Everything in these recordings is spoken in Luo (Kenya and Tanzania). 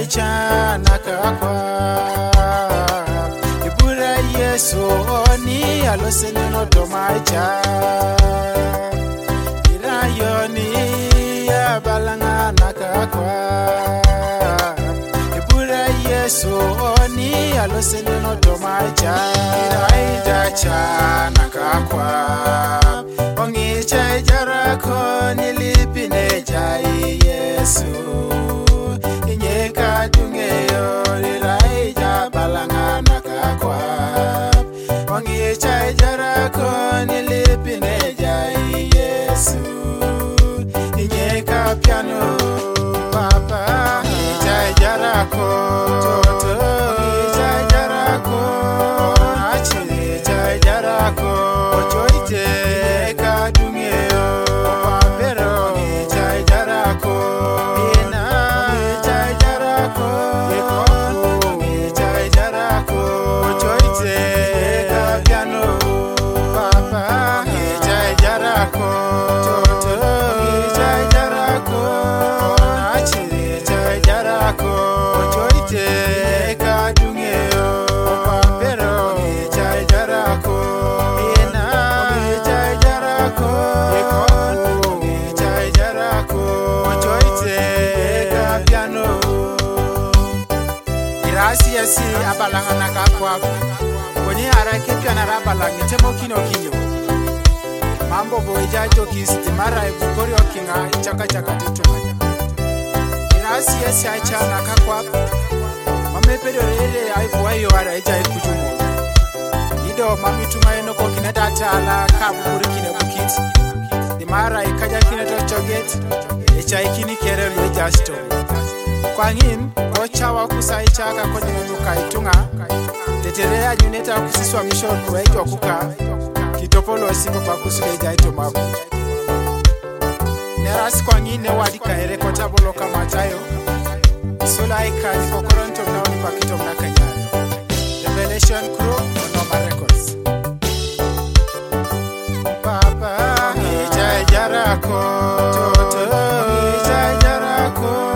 chana kakwa ibura Yesu oni alosene no domacha irayoni abalanga nakakwa ibura Yesu oni alosene no domacha iraija chana kakwa ongicha jarako nilipine jai Yesu inyeka dungeyo iraija balanga nakakwa ongicha jarako nilipine jai Yesu inyeka piano papa inyeka jarako toto inyeka jarako achi inyeka jarako choite Yesi abalanga nakakwa kwenye haraketi anarabalanga temo kino kinyo mambo boja tokisti mara ibukori okinga chaka chaka tutunga irasi yesi acha nakakwa mamepedo rere aibu ayo ara eja ikujumo ido mamitunga eno kokina datala kaburi kine bukiti di mara ikaja kine tochoget echa ikini kerelo eja sto kwangin ochawa kusaichaka kwenye nuka itunga teterea nyuneta kusiswa mission wejo kuka kitopolo sipo pakusuleja ito mabu nerasi kwangine wadika erekota boloka machayo sula ika niko koronto mnaoni pakito mnakanyana Revelation Crew Onoma Records papa ija jarako toto ija jarako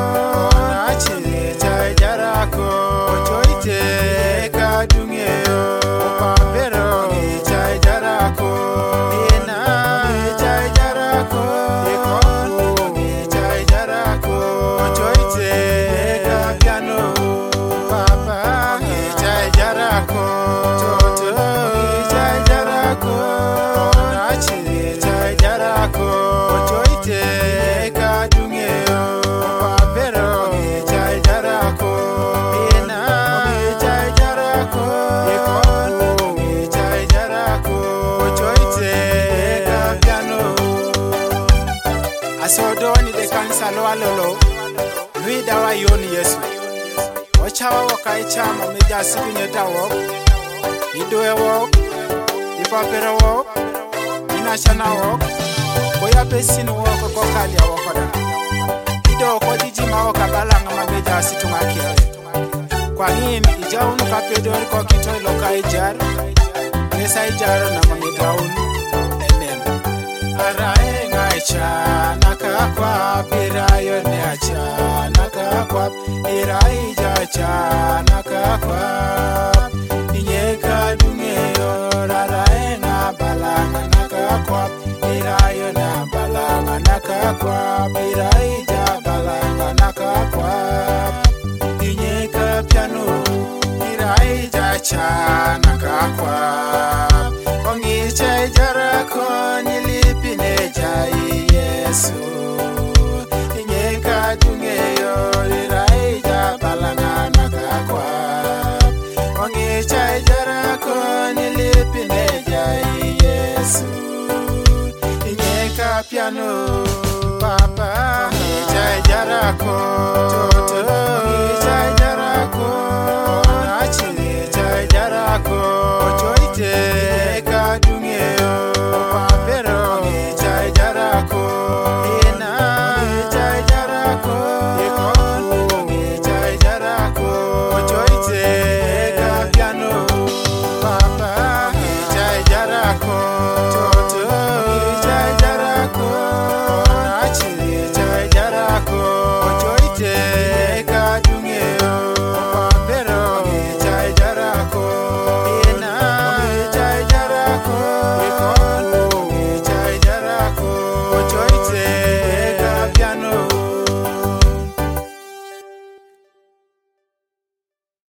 Asodoni de kansalo alolo Luida wa yoni Yesu Ochawa wakaicha mameja sipinyeta wok Idoe wok Ipapere wok Inashana wok Koya pesinu wok kokali ya wakoda Ido kodijima wakabalanga mameja situngakia Kwa hini ijaunu kapedori kwa kitoi loka ijar Nesa ijaro na mameja unu Amen Arae ngaicha nakakwa pirayo neacha nakakwa iraija cha nakakwa inyeka dungeyo rarae na balanga nakakwa irayo na balanga nakakwa iraija balanga nakakwa inyeka piano iraija cha nakakwa ongicha jarako nilipine jai Yesu inyeka dungeyo iraija balanga nakakwa ongicha jarako nilipine jai Yesu inyeka piano